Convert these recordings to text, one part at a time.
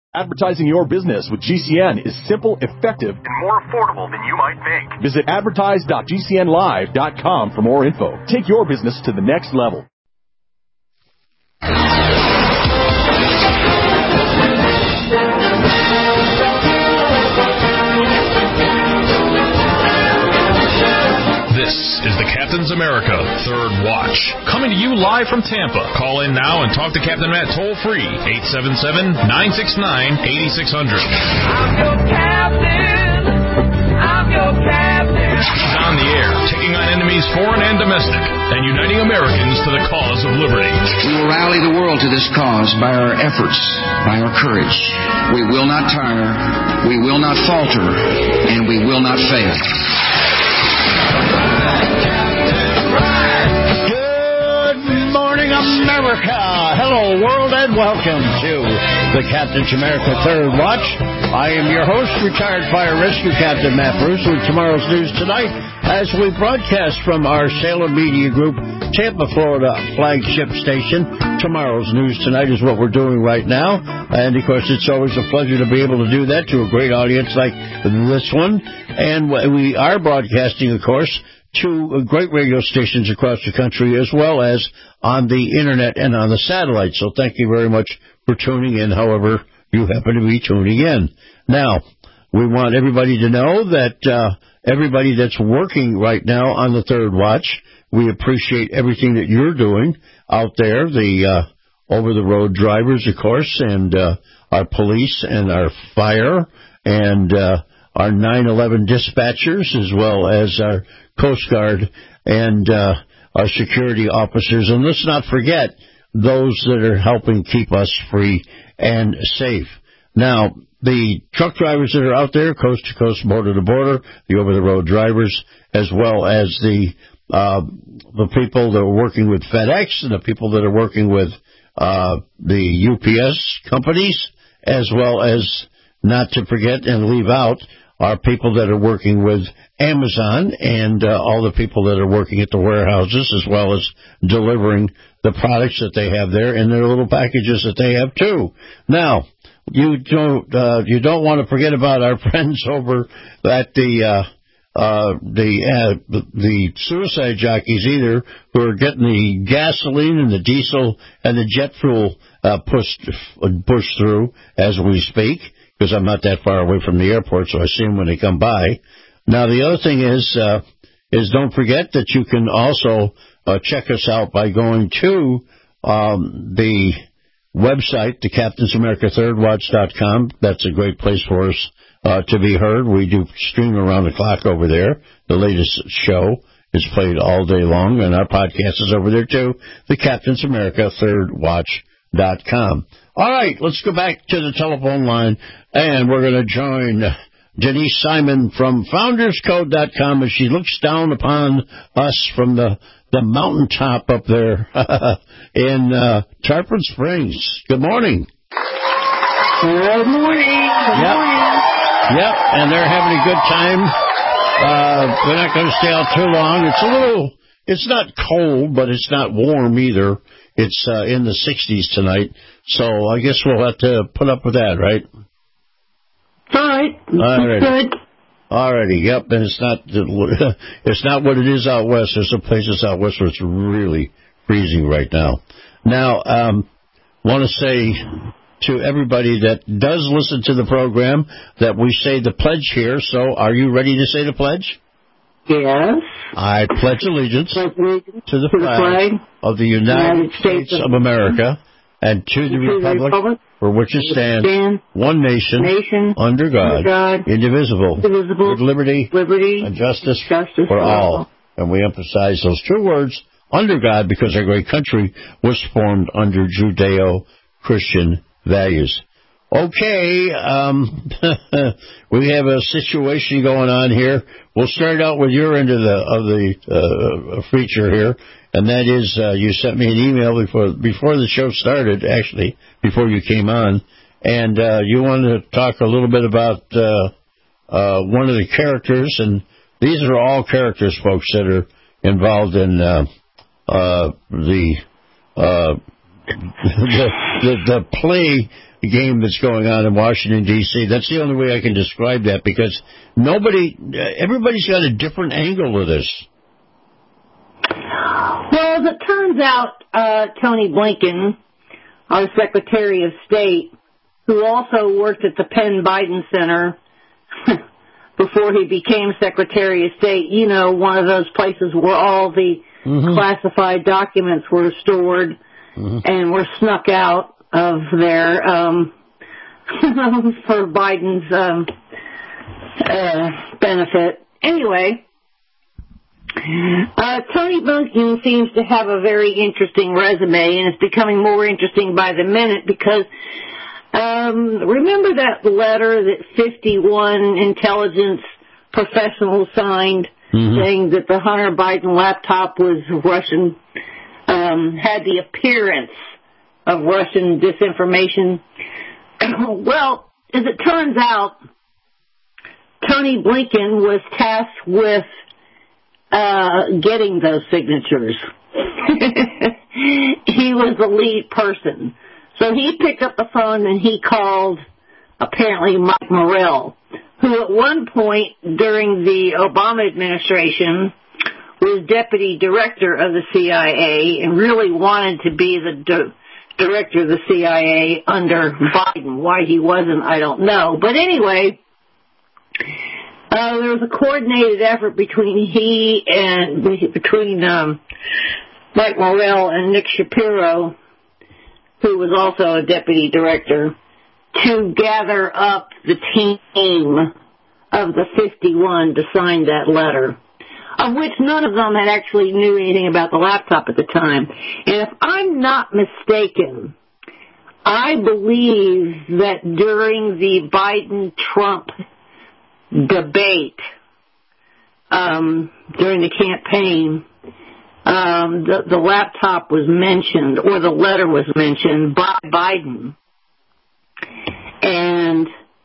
Advertising your business with GCN is simple, effective, and more affordable than you might think. Visit advertise.gcnlive.com for more info. Take your business to the next level. This is the Captain's America Third Watch, coming to you live from Tampa. Call in now and talk to Captain Matt toll-free, 877-969-8600. I'm your captain. I'm your captain. He's on the air, taking on enemies foreign and domestic, and uniting Americans to the cause of liberty. We will rally the world to this cause by our efforts, by our courage. We will not tire, we will not falter, and we will not fail. Good morning, America. Hello, world, and welcome to the Captain's America Third Watch. I am your host, retired Fire Rescue Captain Matt Bruce, with tomorrow's news tonight as we broadcast from our Salem Media Group, Tampa, Florida flagship station. Tomorrow's news tonight is what we're doing right now, and of course it's always a pleasure to be able to do that to a great audience like this one. And we are broadcasting, of course, to great radio stations across the country, as well as on the internet and on the satellite. So thank you very much for tuning in, however you happen to be tuning in. Now, we want everybody to know that everybody that's working right now on the Third Watch, we appreciate everything that you're doing out there, the over-the-road drivers, of course, and our police and our fire and our 911 dispatchers, as well as our Coast Guard and our security officers. And let's not forget those that are helping keep us free and safe. Now, the truck drivers that are out there, coast to coast, border to border, the over-the-road drivers, as well as the people that are working with FedEx and the people that are working with the UPS companies, as well as, not to forget and leave out, are people that are working with Amazon and all the people that are working at the warehouses, as well as delivering the products that they have there in their little packages that they have too. Now, you don't want to forget about our friends over at the suicide jockeys either, who are getting the gasoline and the diesel and the jet fuel pushed through as we speak, because I'm not that far away from the airport, so I see them when they come by. Now, the other thing is don't forget that you can also check us out by going to the website, the CaptainsAmericaThirdWatch.com. That's a great place for us to be heard. We do stream around the clock over there. The latest show is played all day long, and our podcast is over there too, the CaptainsAmericaThirdWatch.com. All right, let's go back to the telephone line, and we're going to join Denise Simon from FoundersCode.com as she looks down upon us from the mountaintop up there in Tarpon Springs. Good morning. Good morning. Good morning. Yep, and they're having a good time. We're not going to stay out too long. It's not cold, but it's not warm either. It's in the 60s tonight, so I guess we'll have to put up with that, right? All right. Good. Alrighty, yep, and it's not what it is out west. There's some places out west where it's really freezing right now. Now, want to say to everybody that does listen to the program that we say the pledge here. So, are you ready to say the pledge? Yes. I pledge allegiance to the flag of the United States of America and to the republic for which it stands, one nation, under God, indivisible, with liberty and justice for all. And we emphasize those two words, under God, because our great country was formed under Judeo-Christian values. Okay, we have a situation going on here. We'll start out with your end of the feature here, and that is you sent me an email before the show started, actually, before you came on, and you wanted to talk a little bit about one of the characters, and these are all characters, folks, that are involved in the play game that's going on in Washington, D.C. That's the only way I can describe that, because everybody's got a different angle to this. Well, as it turns out, Tony Blinken, our Secretary of State, who also worked at the Penn Biden Center before he became Secretary of State, you know, one of those places where all the classified documents were stored and were snuck out of there for Biden's benefit. Anyway, Tony Blinken seems to have a very interesting resume, and it's becoming more interesting by the minute because remember that letter that 51 intelligence professionals signed saying that the Hunter Biden laptop was Russian, had the appearance of Russian disinformation? Well, as it turns out, Tony Blinken was tasked with getting those signatures. He was the lead person. So he picked up the phone and he called, apparently, Mike Morell, who at one point during the Obama administration was deputy director of the CIA and really wanted to be the director of the CIA under Biden. Why he wasn't, I don't know. But anyway, there was a coordinated effort between Mike Morell and Nick Shapiro, who was also a deputy director, to gather up the team of the 51 to sign that letter, of which none of them had actually knew anything about the laptop at the time. And if I'm not mistaken, I believe that during the Biden-Trump debate, during the campaign, the laptop was mentioned, or the letter was mentioned by Biden. And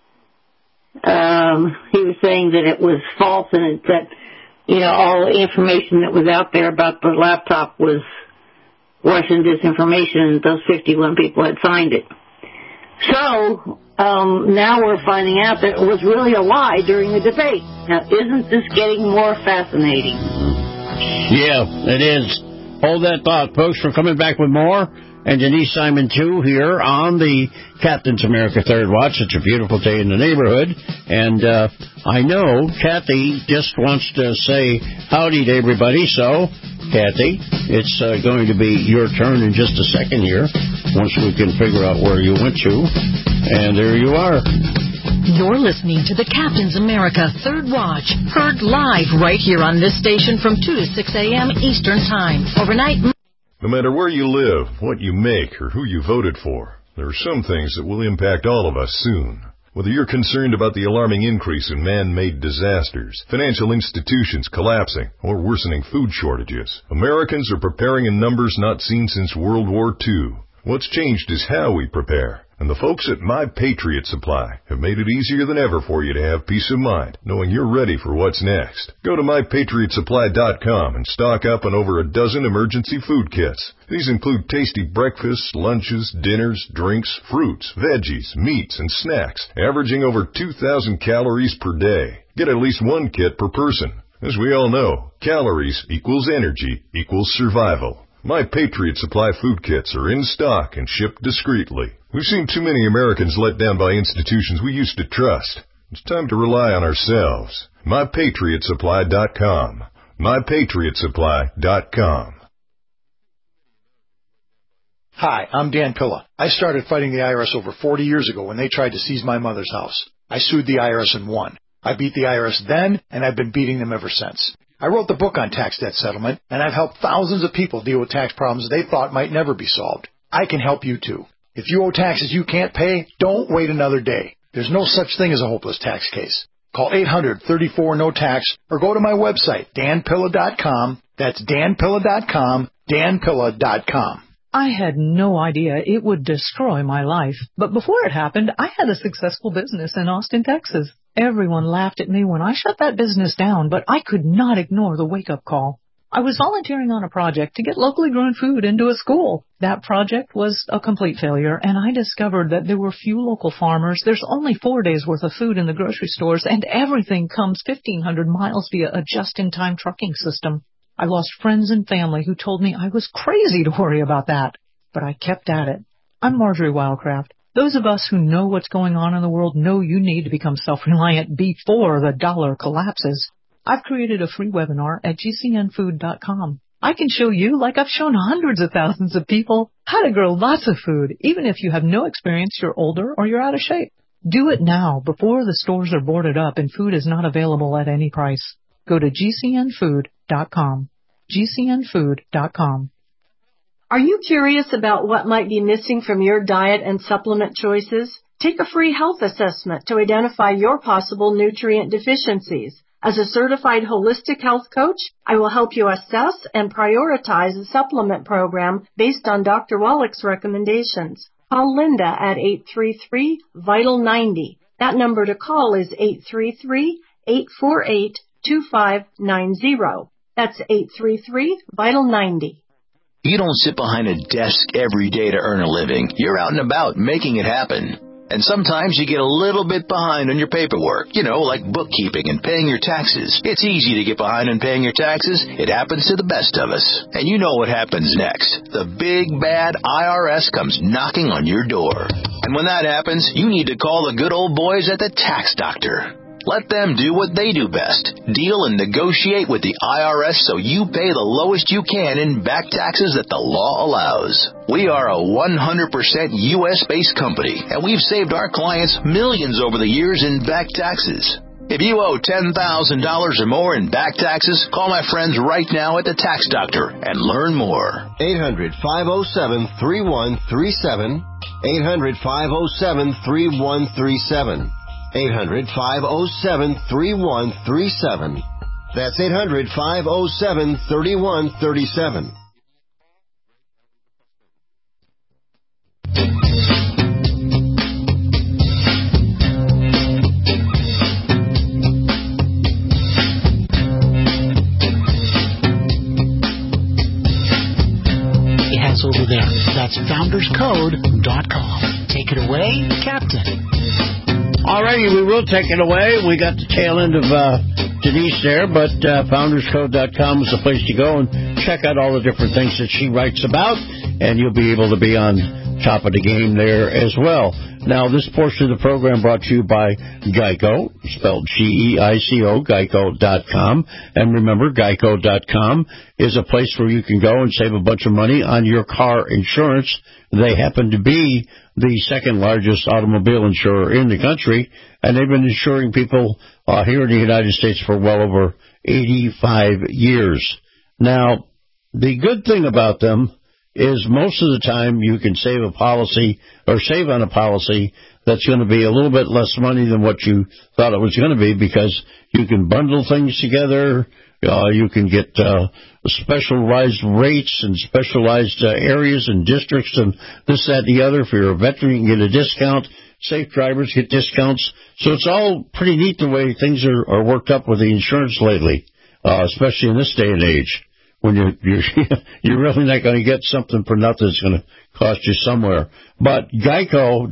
he was saying that it was false and that, you know, all the information that was out there about the laptop was Russian disinformation, and those 51 people had signed it. So now we're finding out that it was really a lie during the debate. Now, isn't this getting more fascinating? Yeah, it is. Hold that thought, folks. We're coming back with more. And Denise Simon, too, here on the Captain's America Third Watch. It's a beautiful day in the neighborhood. And I know Kathy just wants to say howdy to everybody. So, Kathy, it's going to be your turn in just a second here, once we can figure out where you went to. And there you are. You're listening to the Captain's America Third Watch, heard live right here on this station from 2 to 6 a.m. Eastern Time. Overnight. No matter where you live, what you make, or who you voted for, there are some things that will impact all of us soon. Whether you're concerned about the alarming increase in man-made disasters, financial institutions collapsing, or worsening food shortages, Americans are preparing in numbers not seen since World War II. What's changed is how we prepare. And the folks at My Patriot Supply have made it easier than ever for you to have peace of mind, knowing you're ready for what's next. Go to MyPatriotSupply.com and stock up on over a dozen emergency food kits. These include tasty breakfasts, lunches, dinners, drinks, fruits, veggies, meats, and snacks, averaging over 2,000 calories per day. Get at least one kit per person. As we all know, calories equals energy equals survival. My Patriot Supply food kits are in stock and shipped discreetly. We've seen too many Americans let down by institutions we used to trust. It's time to rely on ourselves. MyPatriotSupply.com. MyPatriotSupply.com. Hi, I'm Dan Pilla. I started fighting the IRS over 40 years ago when they tried to seize my mother's house. I sued the IRS and won. I beat the IRS then, and I've been beating them ever since. I wrote the book on tax debt settlement, and I've helped thousands of people deal with tax problems they thought might never be solved. I can help you, too. If you owe taxes you can't pay, don't wait another day. There's no such thing as a hopeless tax case. Call 800-34-NO-TAX or go to my website, danpilla.com. That's danpilla.com, danpilla.com. I had no idea it would destroy my life. But before it happened, I had a successful business in Austin, Texas. Everyone laughed at me when I shut that business down, but I could not ignore the wake-up call. I was volunteering on a project to get locally grown food into a school. That project was a complete failure, and I discovered that there were few local farmers. There's only 4 days' worth of food in the grocery stores, and everything comes 1,500 miles via a just-in-time trucking system. I lost friends and family who told me I was crazy to worry about that, but I kept at it. I'm Marjorie Wildcraft. Those of us who know what's going on in the world know you need to become self-reliant before the dollar collapses. I've created a free webinar at gcnfood.com. I can show you, like I've shown hundreds of thousands of people, how to grow lots of food, even if you have no experience, you're older, or you're out of shape. Do it now, before the stores are boarded up and food is not available at any price. Go to gcnfood.com. gcnfood.com. Are you curious about what might be missing from your diet and supplement choices? Take a free health assessment to identify your possible nutrient deficiencies. As a certified holistic health coach, I will help you assess and prioritize a supplement program based on Dr. Wallach's recommendations. Call Linda at 833-VITAL-90. That number to call is 833-848-2590. That's 833-VITAL-90. You don't sit behind a desk every day to earn a living. You're out and about making it happen. And sometimes you get a little bit behind on your paperwork, like bookkeeping and paying your taxes. It's easy to get behind on paying your taxes. It happens to the best of us. And you know what happens next. The big, bad IRS comes knocking on your door. And when that happens, you need to call the good old boys at the Tax Doctor. Let them do what they do best. Deal and negotiate with the IRS so you pay the lowest you can in back taxes that the law allows. We are a 100% U.S.-based company, and we've saved our clients millions over the years in back taxes. If you owe $10,000 or more in back taxes, call my friends right now at the Tax Doctor and learn more. 800-507-3137. 800-507-3137. 800-507-3137. That's 800-507-3137. Has over there. That's founderscode.com. Take it away, Captain. All righty, we will take it away. We got the tail end of Denise there, but founderscode.com is the place to go and check out all the different things that she writes about, and you'll be able to be on top of the game there as well. Now, this portion of the program brought to you by Geico, spelled G-E-I-C-O, Geico.com. And remember, Geico.com is a place where you can go and save a bunch of money on your car insurance. They happen to be the second largest automobile insurer in the country, and they've been insuring people here in the United States for well over 85 years. Now, the good thing about them is most of the time you can save a policy or save on a policy that's going to be a little bit less money than what you thought it was going to be, because you can bundle things together. You can get specialized rates and specialized areas and districts and this, that, and the other. If you're a veteran, you can get a discount. Safe drivers get discounts. So it's all pretty neat the way things are worked up with the insurance lately, especially in this day and age, when you're really not going to get something for nothing. It's going to cost you somewhere. But Geico,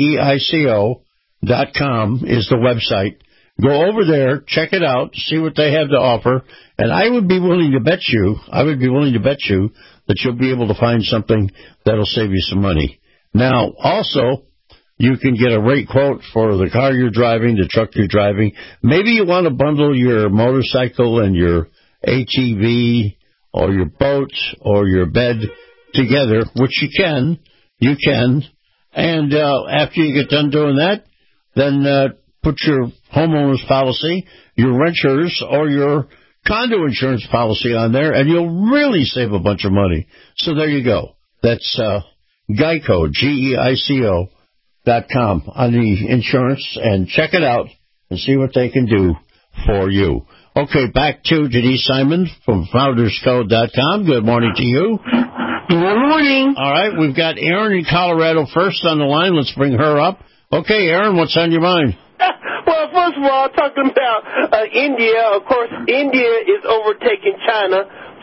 Geico.com is the website. Go over there, check it out, see what they have to offer, and I would be willing to bet you that you'll be able to find something that'll save you some money. Now, also, you can get a rate quote for the car you're driving, the truck you're driving. Maybe you want to bundle your motorcycle and your ATV or your boat or your bed together, which you can. And after you get done doing that, then put your homeowner's policy, your renter's, or your condo insurance policy on there, and you'll really save a bunch of money. So there you go. That's Geico, Geico.com on the insurance, and check it out and see what they can do for you. Okay, back to Denise Simon from FoundersCode.com. Good morning to you. Good morning. All right, we've got Erin in Colorado first on the line. Let's bring her up. Okay, Erin, what's on your mind? Well, first of all, talking about India, of course, India is overtaking China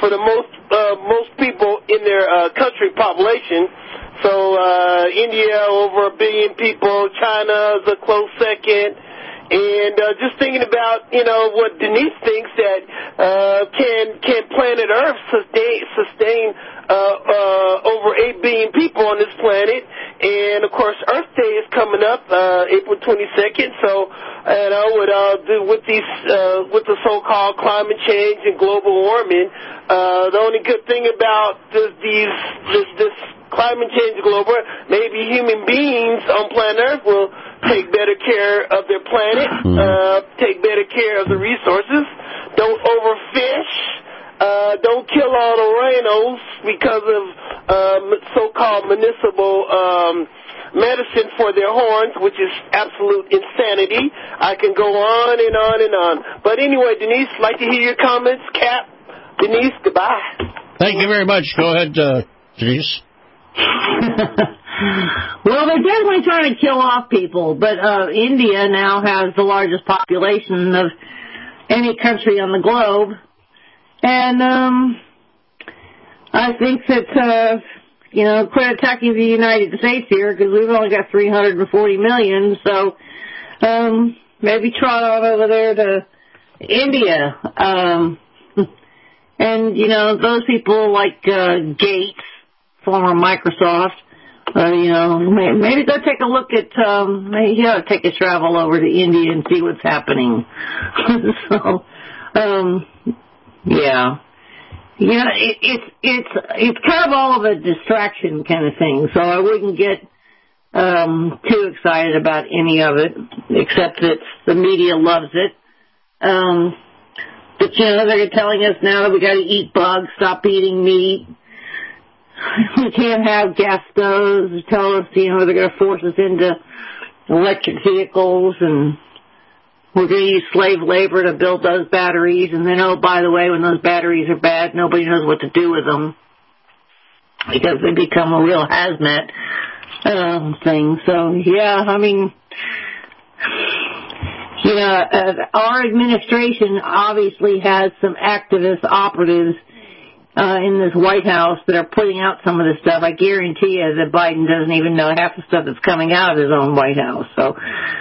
for the most people in their country population. So India, over 1 billion people. China is a close second. And just thinking about, what Denise thinks that can planet Earth sustain over 8 billion people on this planet. And, of course, Earth Day is coming up April 22nd. So, with the so-called climate change and global warming, the only good thing about this climate change global, maybe human beings on planet Earth will take better care of their planet, take better care of the resources, don't overfish, don't kill all the rhinos because of so-called municipal medicine for their horns, which is absolute insanity. I can go on and on and on. But anyway, Denise, like to hear your comments. Cap, Denise, goodbye. Thank you very much. Go ahead, Denise. Well, they're definitely trying to kill off people, but India now has the largest population of any country on the globe. And I think that, quit attacking the United States here because we've only got 340 million, so maybe trot on over there to India. And, those people like Gates, former Microsoft, maybe go take a look at, maybe he ought to take a travel over to India and see what's happening. So, yeah. It's kind of all of a distraction kind of thing, so I wouldn't get too excited about any of it, except that the media loves it. But, they're telling us now that we got to eat bugs, stop eating meat. We can't have gas stoves. They tell us, they're going to force us into electric vehicles, and we're going to use slave labor to build those batteries. And then, by the way, when those batteries are bad, nobody knows what to do with them because they become a real hazmat thing. So, yeah, our administration obviously has some activist operatives in this White House that are putting out some of this stuff. I guarantee you that Biden doesn't even know half the stuff that's coming out of his own White House. So,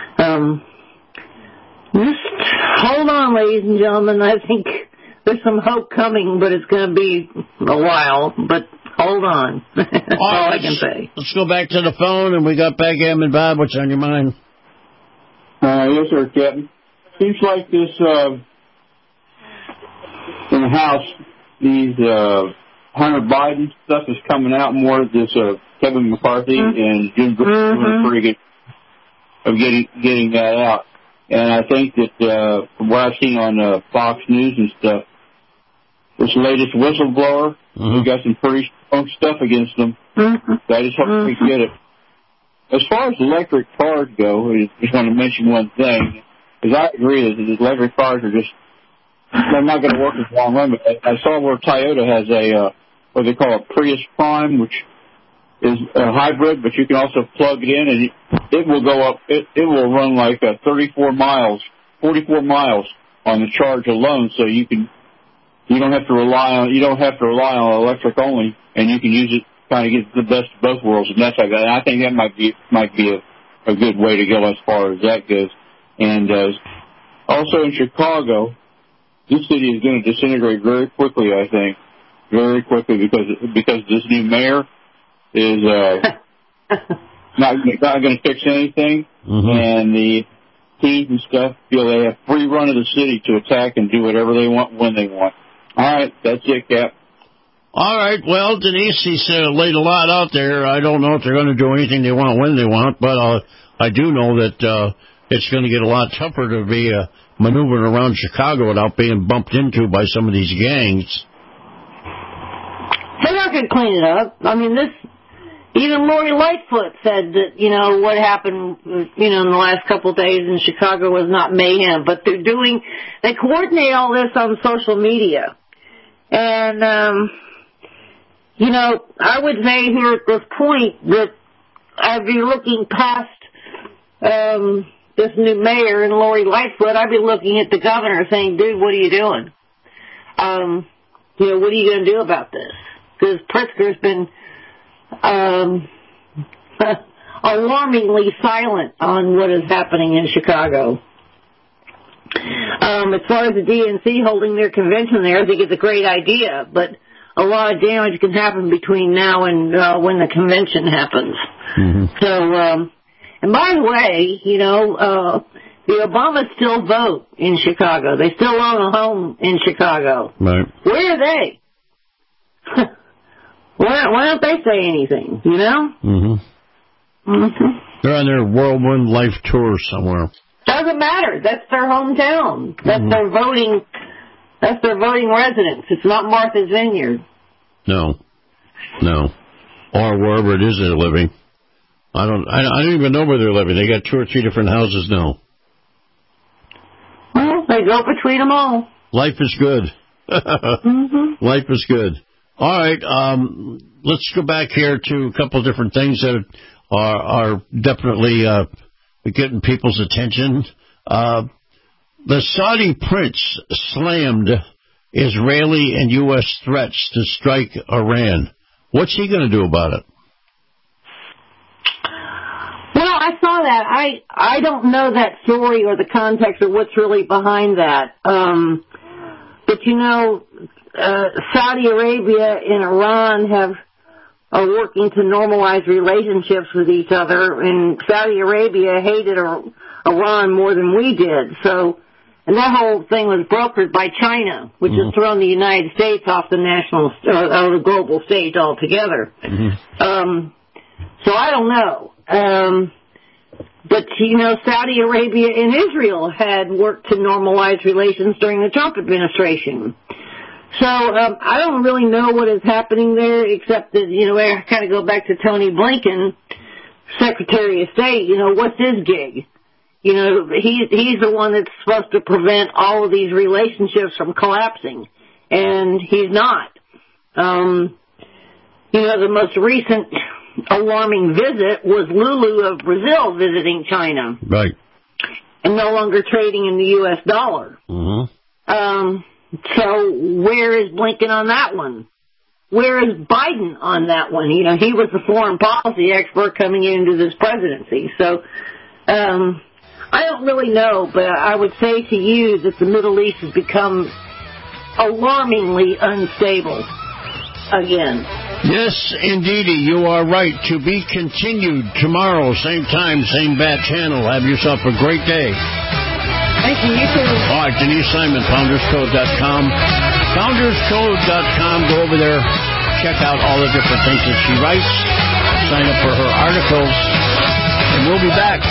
just hold on, ladies and gentlemen. I think there's some hope coming, but it's going to be a while. But hold on. That's all I can say. Let's go back to the phone, and we got Backgammon Bob. What's on your mind? Yes, sir, Captain. Seems like this in the House, these Hunter Biden stuff is coming out more. This Kevin McCarthy and Jim Bush doing pretty good of getting that out. And I think that from what I've seen on Fox News and stuff, this latest whistleblower, we got some pretty strong stuff against them. So I just hope we get it. As far as electric cars go, I just want to mention one thing, because I agree that the electric cars are they're not going to work as long run. But I saw where Toyota has what they call a Prius Prime, which is a hybrid, but you can also plug it in, and it will go up. It will run like 44 miles on the charge alone. So you don't have to rely on electric only, and you can use it. Kind of get the best of both worlds, and that's like that. And I think that might be a good way to go as far as that goes. And also in Chicago, this city is going to disintegrate very quickly. I think very quickly because this new mayor is not going to fix anything, and the teams and stuff feel they have free run of the city to attack and do whatever they want when they want. All right, that's it, Cap. All right, well, Denise, he's laid a lot out there. I don't know if they're going to do anything they want when they want, but I do know that it's going to get a lot tougher to be maneuvering around Chicago without being bumped into by some of these gangs. They're not going to clean it up. Even Lori Lightfoot said that, what happened, in the last couple of days in Chicago was not mayhem, but they coordinate all this on social media. And, I would say here at this point that I'd be looking past this new mayor and Lori Lightfoot. I'd be looking at the governor saying, dude, what are you doing? what are you going to do about this? Because Pritzker's been alarmingly silent on what is happening in Chicago. As far as the DNC holding their convention there, I think it's a great idea, but a lot of damage can happen between now and when the convention happens. Mm-hmm. So, and by the way, the Obamas still vote in Chicago. They still own a home in Chicago. Right. Where are they? Why don't they say anything, Mm-hmm. Mm-hmm. They're on their whirlwind life tour somewhere. Doesn't matter. That's their hometown. That's their voting. That's their voting residence. It's not Martha's Vineyard. No. Or wherever it is they're living. I don't even know where they're living. They got 2 or 3 different houses now. Well, they go between them all. Life is good. Mm-hmm. Life is good. All right. Let's go back here to a couple of different things that are definitely getting people's attention. The Saudi prince slammed Israeli and U.S. threats to strike Iran. What's he going to do about it? Well, I saw that. I don't know that story or the context of what's really behind that. But Saudi Arabia and Iran are working to normalize relationships with each other, and Saudi Arabia hated Iran more than we did. So, and that whole thing was brokered by China, which has thrown the United States off the the global stage altogether. Mm-hmm. So I don't know. But, Saudi Arabia and Israel had worked to normalize relations during the Trump administration. So I don't really know what is happening there, except that, I kind of go back to Tony Blinken, Secretary of State. What's his gig? He's the one that's supposed to prevent all of these relationships from collapsing, and he's not. The most recent alarming visit was Lulu of Brazil visiting China. Right. And no longer trading in the U.S. dollar. Mm-hmm. So where is Blinken on that one? Where is Biden on that one? He was the foreign policy expert coming into this presidency. So I don't really know, but I would say to you that the Middle East has become alarmingly unstable again. Yes, indeedy, you are right. To be continued tomorrow, same time, same bat channel. Have yourself a great day. Thank you. You too. All right, Denise Simon, FoundersCode.com. FoundersCode.com. Go over there, check out all the different things that she writes, sign up for her articles, and we'll be back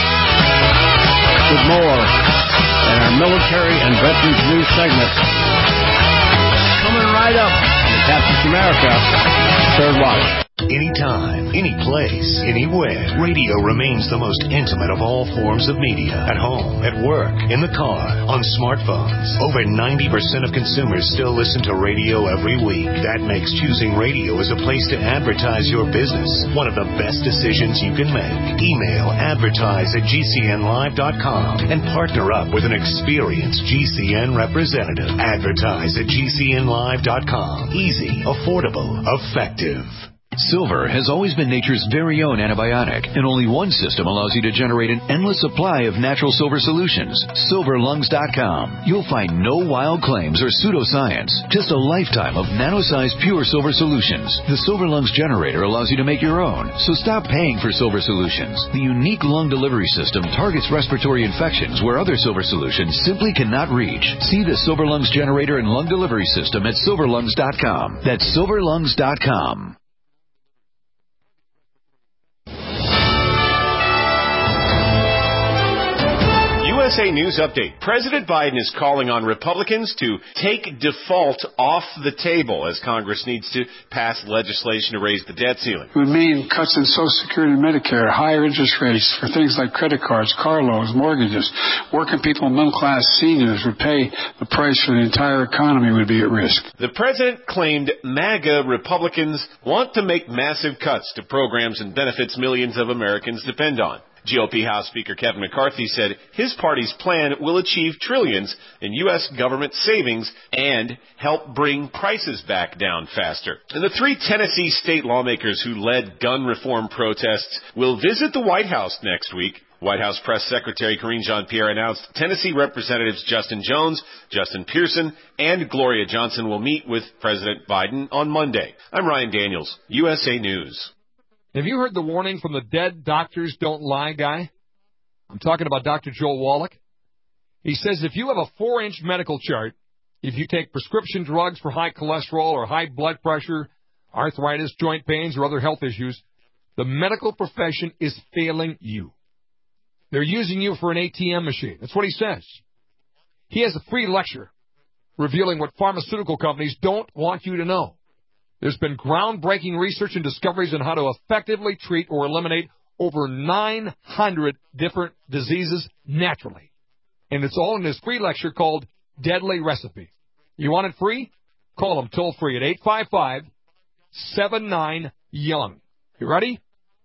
with more in our military and veterans news segment. Coming right up, Captain's America, Third Watch. Anytime, any place, anywhere, radio remains the most intimate of all forms of media. At home, at work, in the car, on smartphones. Over 90% of consumers still listen to radio every week. That makes choosing radio as a place to advertise your business one of the best decisions you can make. Email advertise@gcnlive.com and partner up with an experienced GCN representative. Advertise@gcnlive.com. Easy, affordable, effective. Silver has always been nature's very own antibiotic, and only one system allows you to generate an endless supply of natural silver solutions. SilverLungs.com. You'll find no wild claims or pseudoscience, just a lifetime of nano-sized pure silver solutions. The Silver Lungs generator allows you to make your own, so stop paying for silver solutions. The unique lung delivery system targets respiratory infections where other silver solutions simply cannot reach. See the Silver Lungs generator and lung delivery system at SilverLungs.com. That's SilverLungs.com. USA News Update. President Biden is calling on Republicans to take default off the table as Congress needs to pass legislation to raise the debt ceiling. It would mean cuts in Social Security and Medicare, higher interest rates for things like credit cards, car loans, mortgages. Working people and middle-class seniors would pay the price for the entire economy would be at risk. The president claimed MAGA Republicans want to make massive cuts to programs and benefits millions of Americans depend on. GOP House Speaker Kevin McCarthy said his party's plan will achieve trillions in U.S. government savings and help bring prices back down faster. And the 3 Tennessee state lawmakers who led gun reform protests will visit the White House next week. White House Press Secretary Karine Jean-Pierre announced Tennessee Representatives Justin Jones, Justin Pearson, and Gloria Johnson will meet with President Biden on Monday. I'm Ryan Daniels, USA News. Have you heard the warning from the dead doctors don't lie guy? I'm talking about Dr. Joel Wallach. He says if you have a 4-inch medical chart, if you take prescription drugs for high cholesterol or high blood pressure, arthritis, joint pains, or other health issues, the medical profession is failing you. They're using you for an ATM machine. That's what he says. He has a free lecture revealing what pharmaceutical companies don't want you to know. There's been groundbreaking research and discoveries on how to effectively treat or eliminate over 900 different diseases naturally. And it's all in this free lecture called Deadly Recipe. You want it free? Call them toll-free at 855-79-YOUNG. You ready?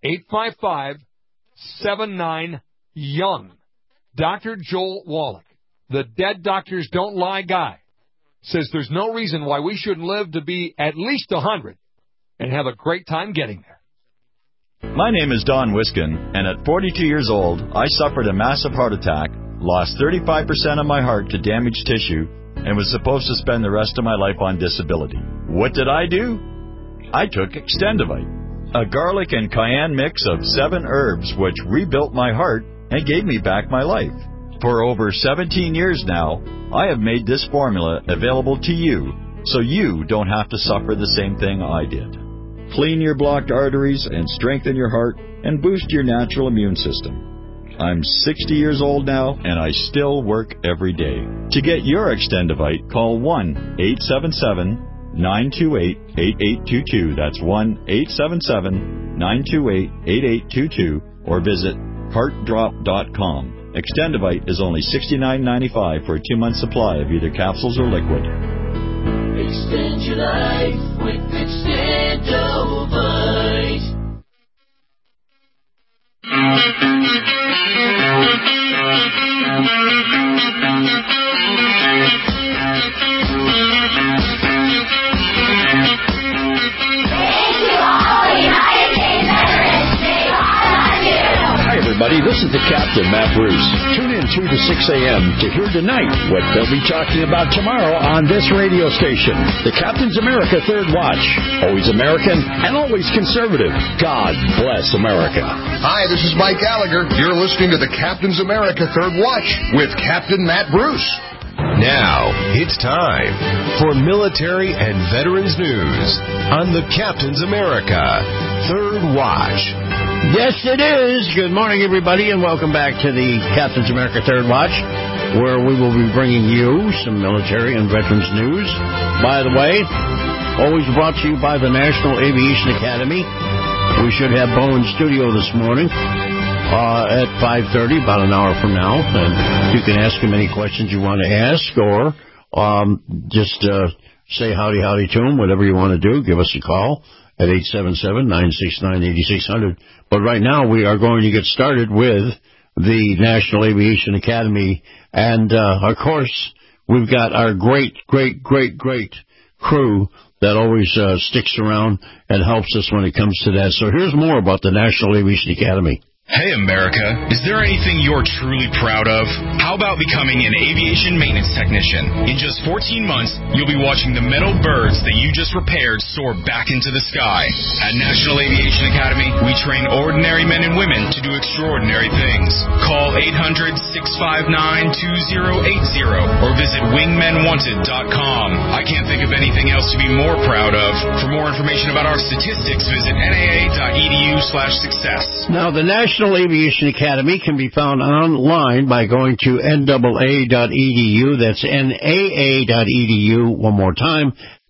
855-79-YOUNG. Dr. Joel Wallach, the dead doctors don't lie guy, says there's no reason why we shouldn't live to be at least 100 and have a great time getting there. My name is Don Wiskin, and at 42 years old, I suffered a massive heart attack, lost 35% of my heart to damaged tissue, and was supposed to spend the rest of my life on disability. What did I do? I took Extendivite, a garlic and cayenne mix of 7 herbs which rebuilt my heart and gave me back my life. For over 17 years now, I have made this formula available to you, so you don't have to suffer the same thing I did. Clean your blocked arteries and strengthen your heart and boost your natural immune system. I'm 60 years old now, and I still work every day. To get your Extendivite, call 1-877-928-8822. That's 1-877-928-8822, or visit heartdrop.com. Extendivite is only $69.95 for a 2-month supply of either capsules or liquid. Extend your life with Extendivite. Hi, everybody. This is the Captain, Matt Bruce. Tune in 2 to 6 a.m. to hear tonight what they'll be talking about tomorrow on this radio station. The Captain's America Third Watch. Always American and always conservative. God bless America. Hi, this is Mike Gallagher. You're listening to the Captain's America Third Watch with Captain Matt Bruce. Now, it's time for military and veterans news on the Captain's America Third Watch. Yes, it is. Good morning, everybody, and welcome back to the Captain's America Third Watch, where we will be bringing you some military and veterans news. By the way, always brought to you by the National Aviation Academy. We should have Bo in studio this morning at 5:30, about an hour from now, and you can ask him any questions you want to ask, or just say howdy to him, whatever you want to do. Give us a call at 877-969-8600. But right now we are going to get started with the National Aviation Academy. And, of course, we've got our great crew that always sticks around and helps us when it comes to that. So here's more about the National Aviation Academy. Hey, America, is there anything you're truly proud of? How about becoming an aviation maintenance technician? In just 14 months, you'll be watching the metal birds that you just repaired soar back into the sky. At National Aviation Academy, we train ordinary men and women to do extraordinary things. Call 800-659-2080 or visit wingmenwanted.com. I can't think of anything else to be more proud of. For more information about our statistics, visit naa.edu/success. Now, the National Aviation Academy can be found online by going to NAA.edu. That's NAA.edu. One more time,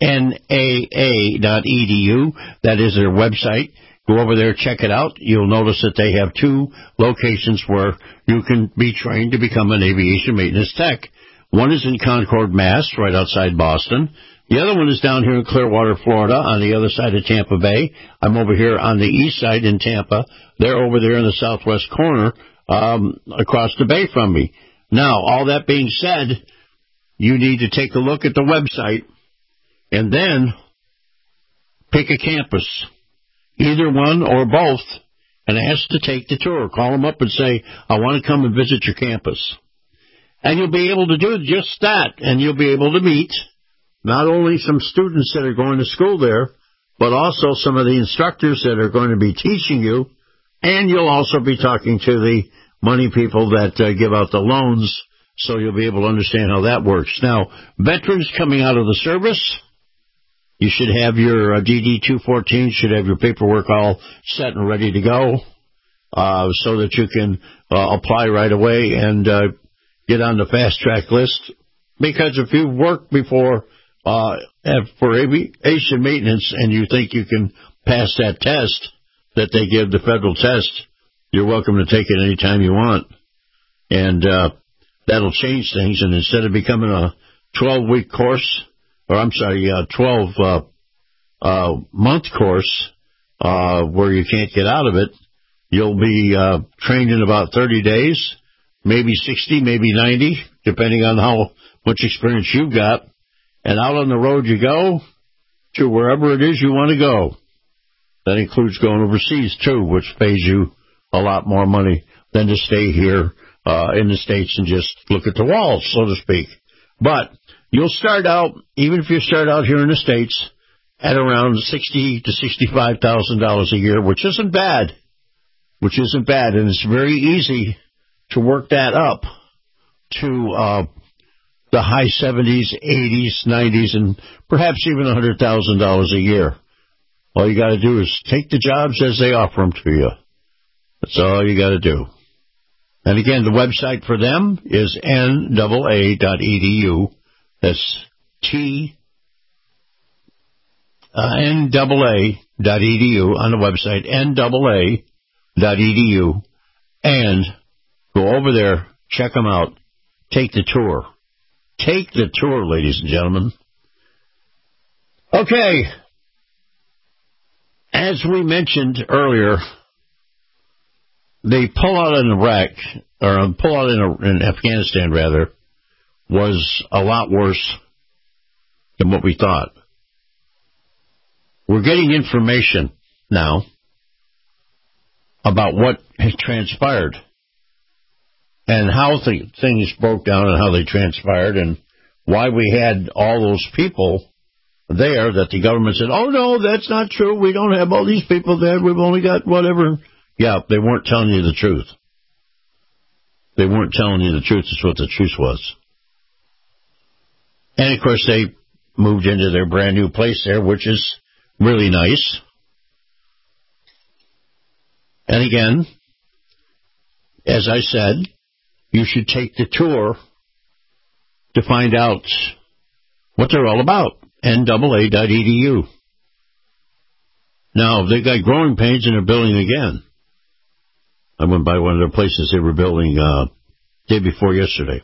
NAA.edu. That is their website. Go over there, check it out. You'll notice that they have 2 locations where you can be trained to become an aviation maintenance tech. One is in Concord, Mass., right outside Boston. The other one is down here in Clearwater, Florida, on the other side of Tampa Bay. I'm over here on the east side in Tampa. They're over there in the southwest corner, across the bay from me. Now, all that being said, you need to take a look at the website and then pick a campus, either one or both, and ask to take the tour. Call them up and say, I want to come and visit your campus. And you'll be able to do just that, and you'll be able to meet not only some students that are going to school there, but also some of the instructors that are going to be teaching you, and you'll also be talking to the money people that give out the loans, so you'll be able to understand how that works. Now, veterans coming out of the service, you should have your DD-214, should have your paperwork all set and ready to go, so that you can apply right away and get on the fast-track list. Because if you've worked before for aviation maintenance and you think you can pass that test that they give, the federal test, you're welcome to take it any time you want. And that'll change things. And instead of becoming a 12-week course, or I'm sorry, 12-month course where you can't get out of it, you'll be trained in about 30 days, maybe 60, maybe 90, depending on how much experience you've got. And out on the road you go to wherever it is you want to go. That includes going overseas, too, which pays you a lot more money than to stay here in the States and just look at the walls, so to speak. But you'll start out, even if you start out here in the States, at around $60,000 to $65,000 a year, which isn't bad. And it's very easy to work that up to the high 70s, 80s, 90s, and perhaps even $100,000 a year. All you got to do is take the jobs as they offer them to you. That's all you got to do. And again, the website for them is NAA.edu. That's NAA.edu on the website, NAA.edu. And go over there, check them out, take the tour. Take the tour, ladies and gentlemen. Okay. As we mentioned earlier, the pullout in Iraq, or pullout in Afghanistan, rather, was a lot worse than what we thought. We're getting information now about what has transpired and how things broke down and how they transpired and why we had all those people there that the government said, oh, no, that's not true. We don't have all these people there. We've only got whatever. Yeah, they weren't telling you the truth. They weren't telling you the truth. That's what the truth was. And, of course, they moved into their brand-new place there, which is really nice. And, again, as I said, you should take the tour to find out what they're all about. NAA.edu. Now, they got growing pains and they're building again. I went by one of their places they were building day before yesterday.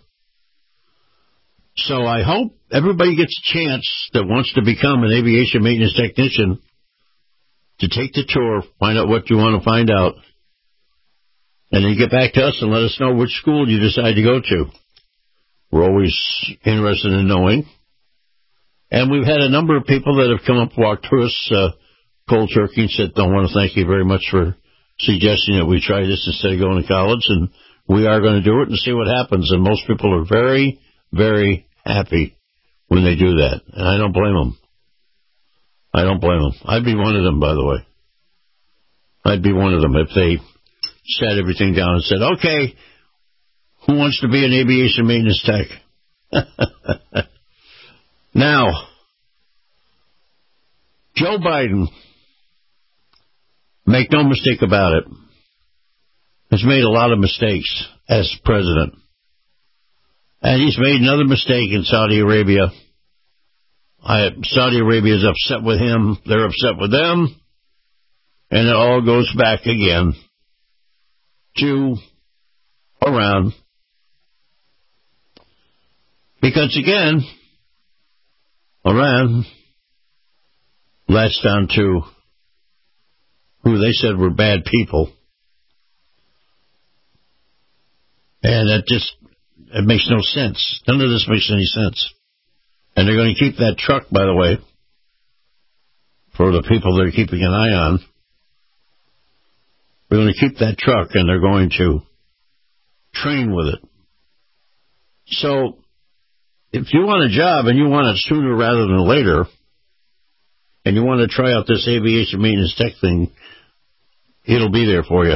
So I hope everybody gets a chance that wants to become an aviation maintenance technician to take the tour, find out what you want to find out, and then get back to us and let us know which school you decide to go to. We're always interested in knowing. And we've had a number of people that have come up, walked through us cold turkey and said, I want to thank you very much for suggesting that we try this instead of going to college. And we are going to do it and see what happens. And most people are very, very happy when they do that. And I don't blame them. I don't blame them. I'd be one of them, by the way. I'd be one of them if they sat everything down and said, okay, who wants to be an aviation maintenance tech? Now, Joe Biden, make no mistake about it, has made a lot of mistakes as president. And he's made another mistake in Saudi Arabia. Saudi Arabia is upset with him. They're upset with them. And it all goes back again to Iran. Because again, Iran latched on to who they said were bad people. And it makes no sense. None of this makes any sense. And they're going to keep that truck, by the way, for the people they're keeping an eye on. They're going to keep that truck, and they're going to train with it. So, if you want a job, and you want it sooner rather than later, and you want to try out this aviation maintenance tech thing, it'll be there for you.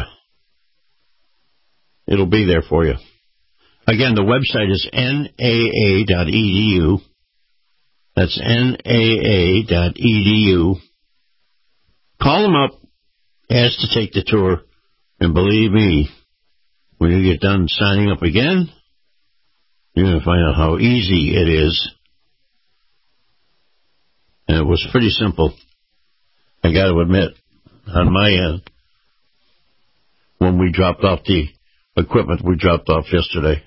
It'll be there for you. Again, the website is naa.edu. That's naa.edu. Call them up, ask to take the tour, and believe me, when you get done signing up again, you're going to find out how easy it is. And it was pretty simple, I got to admit, on my end, when we dropped off the equipment we dropped off yesterday.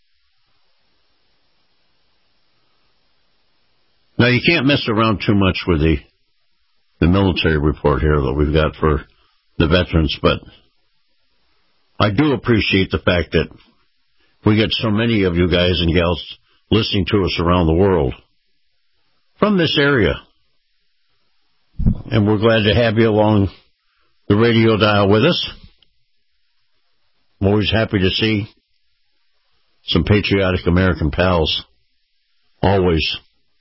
Now, you can't mess around too much with the military report here that we've got for the veterans, but I do appreciate the fact that we get so many of you guys and gals listening to us around the world from this area. And we're glad to have you along the radio dial with us. I'm always happy to see some patriotic American pals. Always.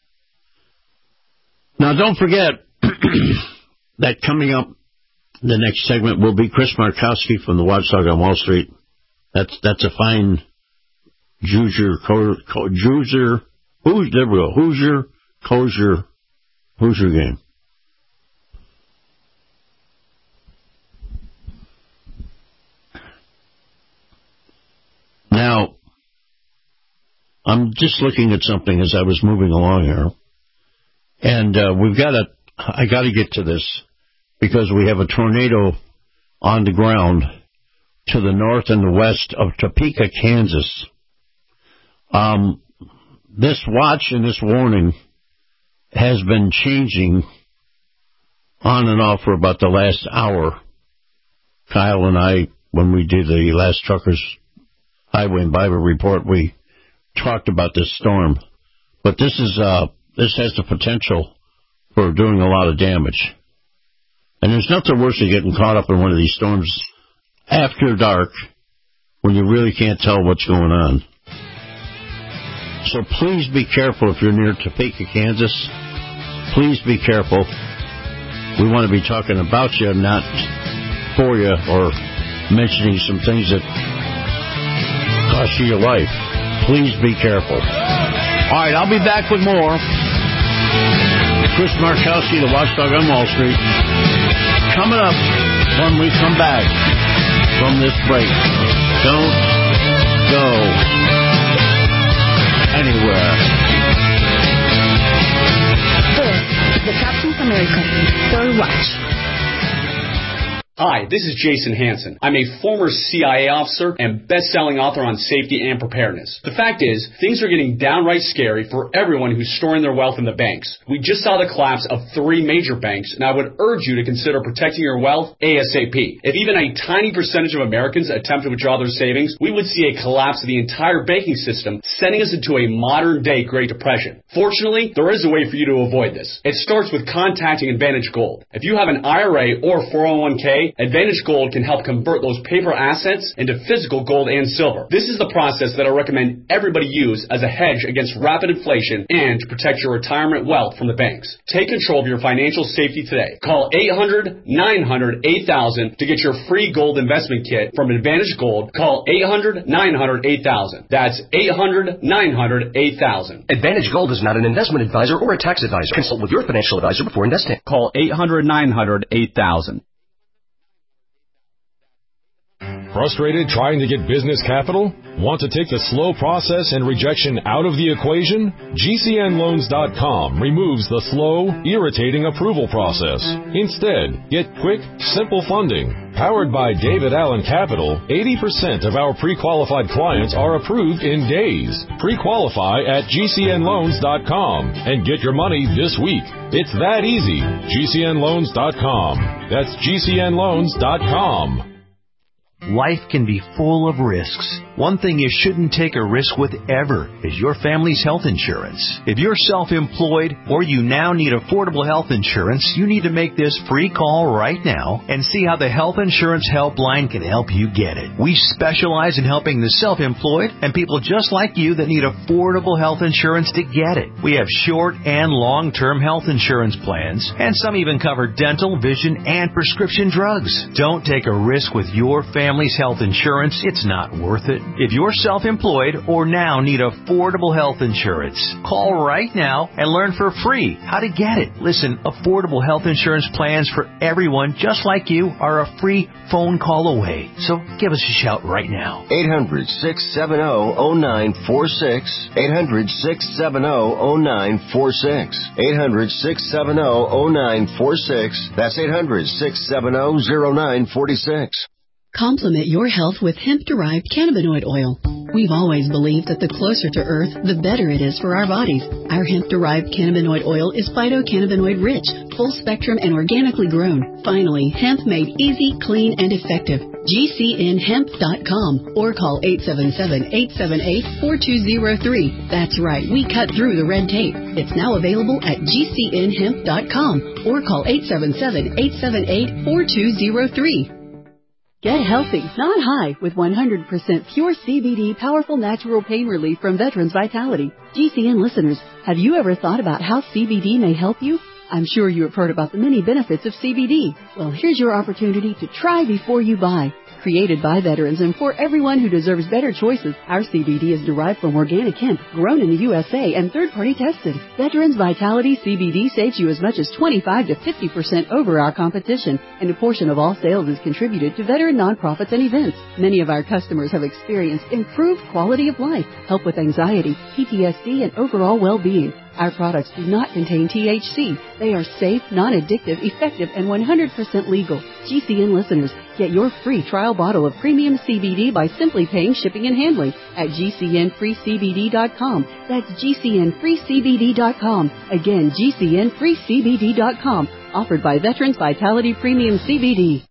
Now, don't forget that coming up, the next segment will be Chris Markowski from the Watchdog on Wall Street. That's a fine Hoosier game. Now, I'm just looking at something as I was moving along here, and I got to get to this because we have a tornado on the ground to the north and the west of Topeka, Kansas. This watch and this warning has been changing on and off for about the last hour. Kyle and I, when we did the last Truckers Highway and Bible report, we talked about this storm. But this has the potential for doing a lot of damage. And there's nothing worse than getting caught up in one of these storms after dark when you really can't tell what's going on. So please be careful if you're near Topeka, Kansas. Please be careful. We want to be talking about you, not for you, or mentioning some things that cost you your life. Please be careful. All right, I'll be back with more. Chris Markowski, the Watchdog on Wall Street. Coming up when we come back from this break. Don't go anywhere. This is the Captain America Third Watch. Hi, this is Jason Hansen. I'm a former CIA officer and best-selling author on safety and preparedness. The fact is, things are getting downright scary for everyone who's storing their wealth in the banks. We just saw the collapse of 3 major banks, and I would urge you to consider protecting your wealth ASAP. If even a tiny percentage of Americans attempt to withdraw their savings, we would see a collapse of the entire banking system, sending us into a modern-day Great Depression. Fortunately, there is a way for you to avoid this. It starts with contacting Advantage Gold. If you have an IRA or 401k, Advantage Gold can help convert those paper assets into physical gold and silver. This is the process that I recommend everybody use as a hedge against rapid inflation and to protect your retirement wealth from the banks. Take control of your financial safety today. Call 800-900-8000 to get your free gold investment kit from Advantage Gold. Call 800-900-8000. That's 800-900-8000. Advantage Gold is not an investment advisor or a tax advisor. Consult with your financial advisor before investing. Call 800-900-8000. Frustrated trying to get business capital? Want to take the slow process and rejection out of the equation? GCNLoans.com removes the slow, irritating approval process. Instead, get quick, simple funding. Powered by David Allen Capital, 80% of our pre-qualified clients are approved in days. Pre-qualify at GCNLoans.com and get your money this week. It's that easy. GCNLoans.com. That's GCNLoans.com. Life can be full of risks. One thing you shouldn't take a risk with ever is your family's health insurance. If you're self-employed or you now need affordable health insurance, you need to make this free call right now and see how the Health Insurance Helpline can help you get it. We specialize in helping the self-employed and people just like you that need affordable health insurance to get it. We have short and long-term health insurance plans, and some even cover dental, vision, and prescription drugs. Don't take a risk with your family's health insurance. It's not worth it. If you're self-employed or now need affordable health insurance, call right now and learn for free how to get it. Listen, affordable health insurance plans for everyone just like you are a free phone call away. So give us a shout right now. 800-670-0946. 800-670-0946. 800-670-0946. That's 800-670-0946. Complement your health with hemp-derived cannabinoid oil. We've always believed that the closer to Earth, the better it is for our bodies. Our hemp-derived cannabinoid oil is phytocannabinoid-rich, full-spectrum, and organically grown. Finally, hemp made easy, clean, and effective. GCNHemp.com or call 877-878-4203. That's right, we cut through the red tape. It's now available at GCNHemp.com or call 877-878-4203. Get healthy, not high, with 100% pure CBD powerful natural pain relief from Veterans Vitality. GCN listeners, have you ever thought about how CBD may help you? I'm sure you have heard about the many benefits of CBD. Well, here's your opportunity to try before you buy. Created by veterans and for everyone who deserves better choices, our CBD is derived from organic hemp, grown in the USA, and third-party tested. Veterans Vitality CBD saves you as much as 25 to 50% over our competition, and a portion of all sales is contributed to veteran nonprofits and events. Many of our customers have experienced improved quality of life, help with anxiety, PTSD, and overall well-being. Our products do not contain THC. They are safe, non-addictive, effective, and 100% legal. GCN listeners, get your free trial bottle of premium CBD by simply paying shipping and handling at GCNFreeCBD.com. That's GCNFreeCBD.com. Again, GCNFreeCBD.com. Offered by Veterans Vitality Premium CBD.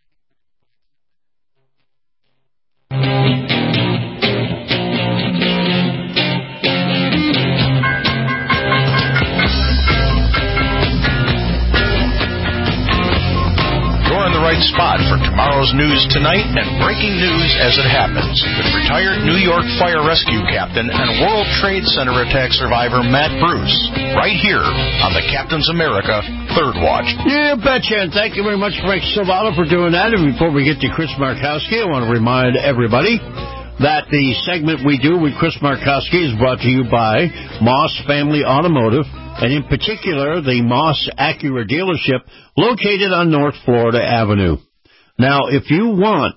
Spot for tomorrow's news tonight and breaking news as it happens with retired New York Fire Rescue Captain and World Trade Center attack survivor Matt Bruce, right here on the Captain's America Third Watch. Yeah, betcha, and thank you very much, Frank Silvano, for doing that. And before we get to Chris Markowski, I want to remind everybody that the segment we do with Chris Markowski is brought to you by Moss Family Automotive, and in particular, the Moss Acura dealership located on North Florida Avenue. Now, if you want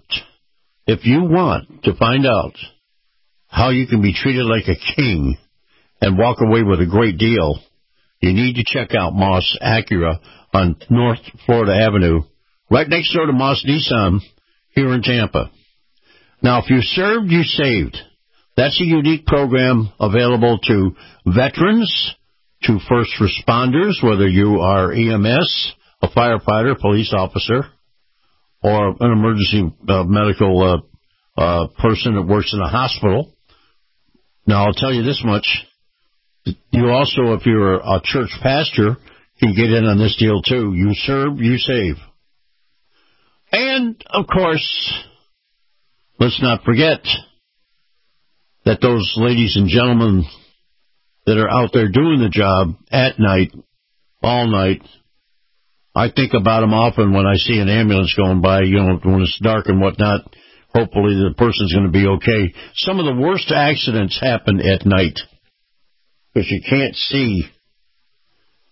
to find out how you can be treated like a king and walk away with a great deal, you need to check out Moss Acura on North Florida Avenue, right next door to Moss Nissan here in Tampa. Now, if you served, you saved. That's a unique program available to veterans, to first responders, whether you are EMS, a firefighter, police officer, or an emergency medical person that works in a hospital. Now, I'll tell you this much. You also, if you're a church pastor, can get in on this deal, too. You serve, you save. And, of course, let's not forget that those ladies and gentlemen that are out there doing the job at night, all night, I think about them often when I see an ambulance going by, when it's dark and whatnot. Hopefully the person's going to be okay. Some of the worst accidents happen at night because you can't see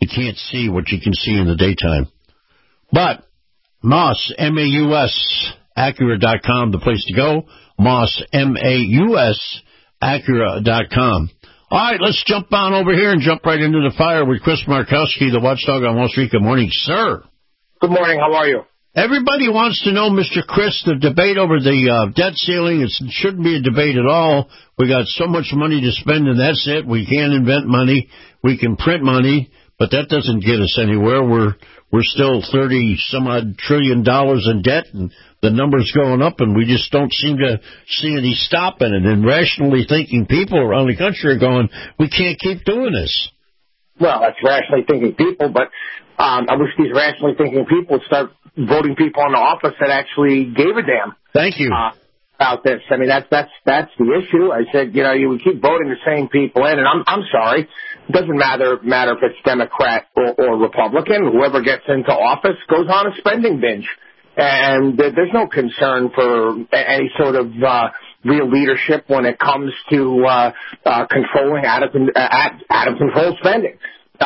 what you can see in the daytime. But Moss, M-A-U-S, Acura.com, the place to go. Moss, M-A-U-S, Acura.com. All right, let's jump on over here and jump right into the fire with Chris Markowski, the watchdog on Wall Street. Good morning, sir. Good morning. How are you? Everybody wants to know, Mr. Chris, the debate over the debt ceiling. It shouldn't be a debate at all. We got so much money to spend, and that's it. We can't invent money. We can print money, but that doesn't get us anywhere. We're still $30-some-odd trillion in debt, and the number's going up, and we just don't seem to see any stop in it. And rationally thinking people around the country are going, we can't keep doing this. Well, that's rationally thinking people, but I wish these rationally thinking people would start voting people in the office that actually gave a damn. Thank you. About this. I mean, that's the issue. I said, you would keep voting the same people in, and I'm sorry. It doesn't matter if it's Democrat or Republican. Whoever gets into office goes on a spending binge. And there's no concern for any sort of real leadership when it comes to controlling out of control spending.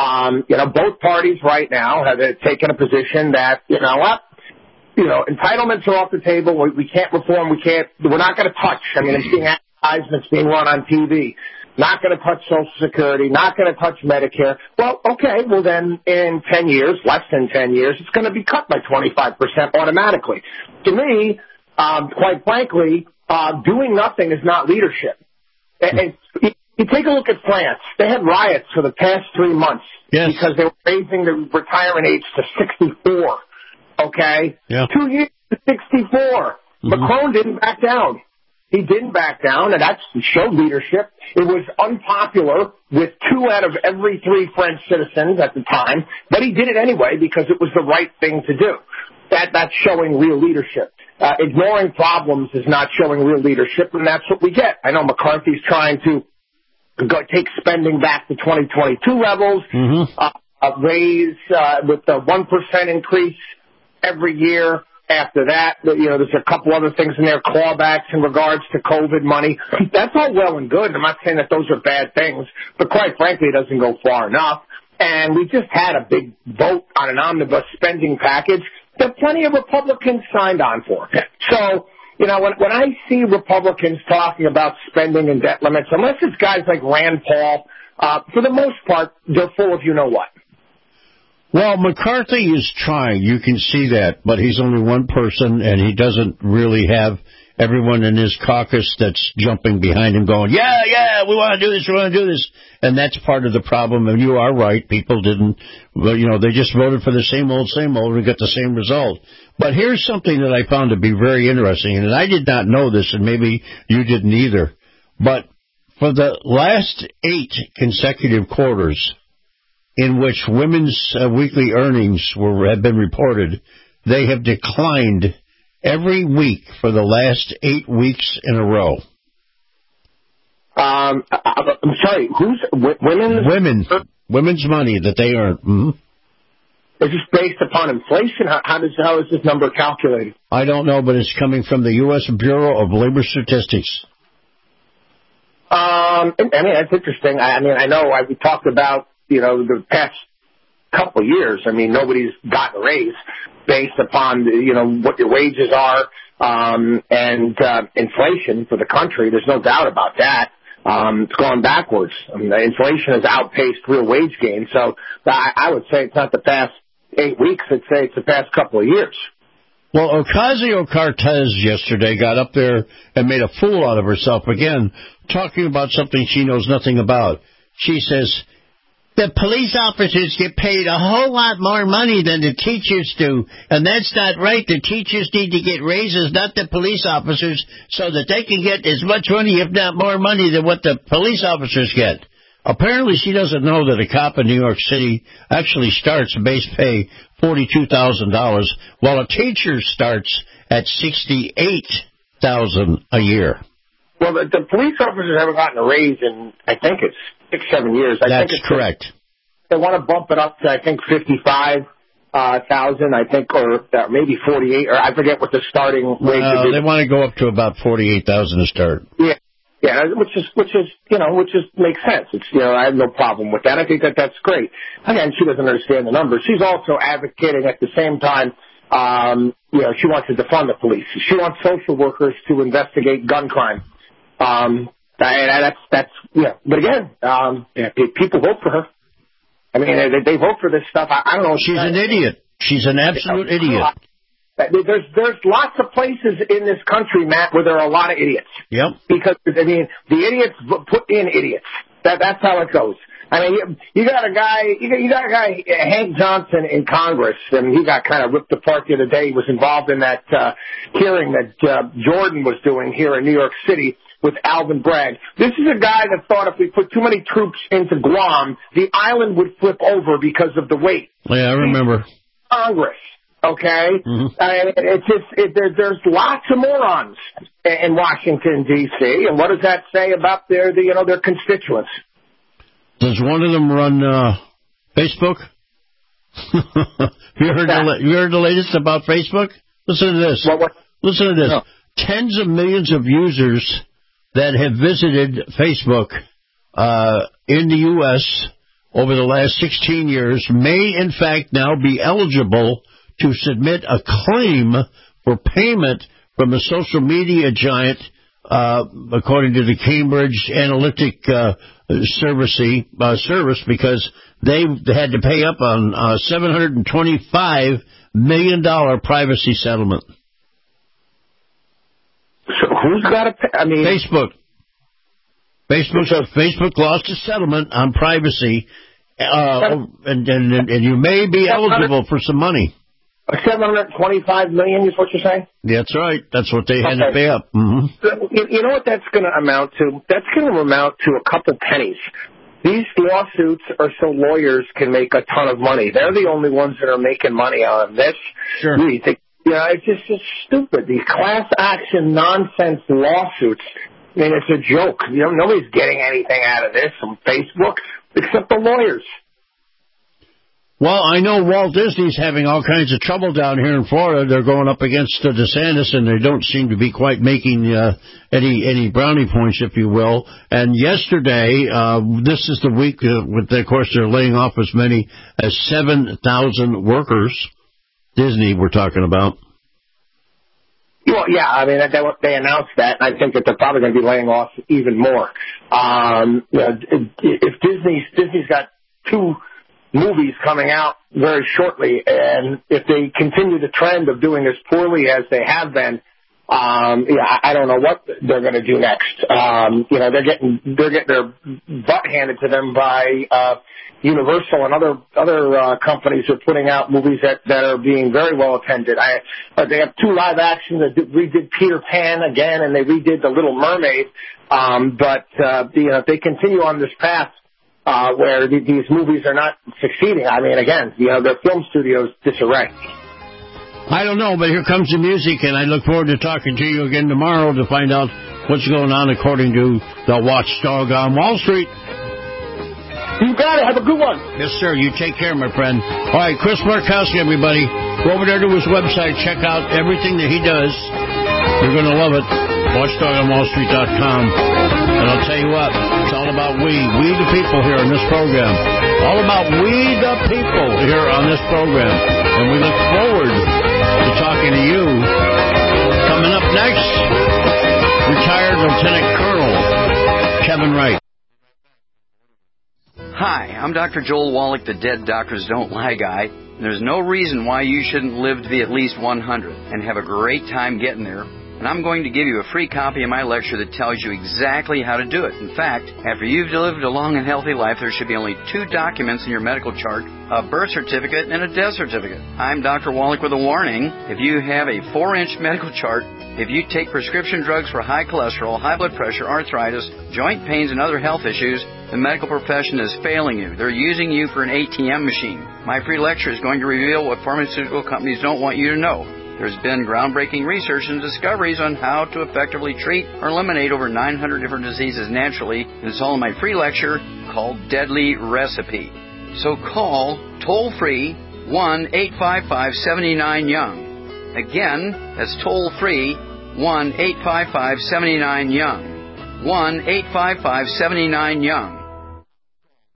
Both parties right now have taken a position that, entitlements are off the table. We can't reform. We're not going to touch. I mean, it's being advertisements being run on TV. Not going to touch Social Security. Not going to touch Medicare. Well, okay. Well, then in 10 years, less than 10 years, it's going to be cut by 25% automatically. To me, quite frankly, doing nothing is not leadership. And you take a look at France. They had riots for the past 3 months because they were raising the retirement age to 64. Okay? Yeah. 2 years to 64. Mm-hmm. Macron didn't back down. He didn't back down, and that showed leadership. It was unpopular with 2 out of every 3 French citizens at the time, but he did it anyway because it was the right thing to do. That's showing real leadership. Ignoring problems is not showing real leadership, and that's what we get. I know McCarthy's trying to take spending back to 2022 levels, raise with the 1% increase every year. After that, there's a couple other things in there, clawbacks in regards to COVID money. That's all well and good. I'm not saying that those are bad things, but quite frankly, it doesn't go far enough. And we just had a big vote on an omnibus spending package that plenty of Republicans signed on for. So, when I see Republicans talking about spending and debt limits, unless it's guys like Rand Paul, for the most part, they're full of you-know-what. Well, McCarthy is trying. You can see that, but he's only one person, and he doesn't really have everyone in his caucus that's jumping behind him going, yeah, we want to do this. And that's part of the problem. And you are right. People didn't, they just voted for the same old, and got the same result. But here's something that I found to be very interesting, and I did not know this, and maybe you didn't either. But for the last 8 consecutive quarters, in which women's weekly earnings have been reported, they have declined every week for the last 8 weeks in a row. I'm sorry, who's women's money that they earn? Mm-hmm. Is this based upon inflation? How is this number calculated? I don't know, but it's coming from the U.S. Bureau of Labor Statistics. I mean, that's interesting. I know we talked about, the past couple of years. I mean, nobody's gotten a raise based upon, what your wages are, and inflation for the country. There's no doubt about that. It's gone backwards. I mean, inflation has outpaced real wage gain. So I would say it's not the past 8 weeks. I'd say it's the past couple of years. Well, Ocasio-Cortez yesterday got up there and made a fool out of herself again, talking about something she knows nothing about. She says, the police officers get paid a whole lot more money than the teachers do, and that's not right. The teachers need to get raises, not the police officers, so that they can get as much money, if not more money, than what the police officers get. Apparently, she doesn't know that a cop in New York City actually starts base pay $42,000, while a teacher starts at $68,000 a year. Well, the police officers haven't gotten a raise in, I think it's 6-7 years. That's correct. They want to bump it up to, I think, 55,000, I think, or maybe 48, or I forget what the starting wage is. They want to go up to about 48,000 to start. Yeah, which makes sense. It's, I have no problem with that. I think that's great. Again, she doesn't understand the numbers. She's also advocating at the same time She wants to defund the police. She wants social workers to investigate gun crime. That's But again, people vote for her. I mean, they vote for this stuff. I don't know. She's an idiot. She's an absolute idiot. There's lots of places in this country, Matt, where there are a lot of idiots. Yep. Because the idiots put in idiots. That's how it goes. I mean, you got a guy, Hank Johnson in Congress, and he got kind of ripped apart the other day. He was involved in that hearing that Jordan was doing here in New York City with Alvin Bragg. This is a guy that thought if we put too many troops into Guam, the island would flip over because of the weight. Yeah, I remember. Congress, okay? Mm-hmm. There's lots of morons in Washington, D.C., and what does that say about their constituents? Does one of them run Facebook? You heard the latest about Facebook? Listen to this. Listen to this. No. Tens of millions of users that have visited Facebook in the U.S. over the last 16 years may, in fact, now be eligible to submit a claim for payment from the social media giant, according to the Cambridge Analytic service, because they had to pay up on $725 million privacy settlement. So who's got to pay? I mean, Facebook. Facebook lost a settlement on privacy, and you may be eligible for some money. $725 million is what you're saying? That's right. That's what they had to pay up. Mm-hmm. You know what that's going to amount to? That's going to amount to a couple pennies. These lawsuits are so lawyers can make a ton of money. They're the only ones that are making money on this. Sure. It's just stupid. These class action nonsense lawsuits. I mean, it's a joke. Nobody's getting anything out of this from Facebook except the lawyers. Well, I know Walt Disney's having all kinds of trouble down here in Florida. They're going up against DeSantis, and they don't seem to be quite making any brownie points, if you will. And yesterday, this is the week, of course, they're laying off as many as 7,000 workers. Disney, we're talking about. Well, yeah, I mean, they announced that. I think that they're probably going to be laying off even more. If Disney's got 2 movies coming out very shortly, and if they continue the trend of doing as poorly as they have been, I don't know what they're going to do next. They're getting their butt handed to them by Universal and other companies are putting out movies that are being very well attended. They have 2 live action that redid Peter Pan again, and they redid The Little Mermaid. If they continue on this path where these movies are not succeeding, I mean, again, their film studios disarray. I don't know, but here comes the music, and I look forward to talking to you again tomorrow to find out what's going on according to the watchdog on Wall Street. You got it. Have a good one. Yes, sir. You take care, my friend. All right, Chris Markowski, everybody. Go over there to his website. Check out everything that he does. You're going to love it. WatchdogOnWallStreet.com. And I'll tell you what, it's all about we the people here on this program. All about we the people here on this program. And we look forward to talking to you. Coming up next, retired Lieutenant Colonel Kevin Wright. Hi, I'm Dr. Joel Wallach, the Dead Doctors Don't Lie guy. There's no reason why you shouldn't live to be at least 100 and have a great time getting there. And I'm going to give you a free copy of my lecture that tells you exactly how to do it. In fact, after you've lived a long and healthy life, there should be only 2 documents in your medical chart, a birth certificate and a death certificate. I'm Dr. Wallach with a warning. If you have a 4-inch medical chart, if you take prescription drugs for high cholesterol, high blood pressure, arthritis, joint pains, and other health issues, the medical profession is failing you. They're using you for an ATM machine. My free lecture is going to reveal what pharmaceutical companies don't want you to know. There's been groundbreaking research and discoveries on how to effectively treat or eliminate over 900 different diseases naturally, and it's all in my free lecture called Deadly Recipe. So call toll-free 1-855-79-YOUNG. Again, that's toll-free 1-855-79-YOUNG. 1-855-79-YOUNG.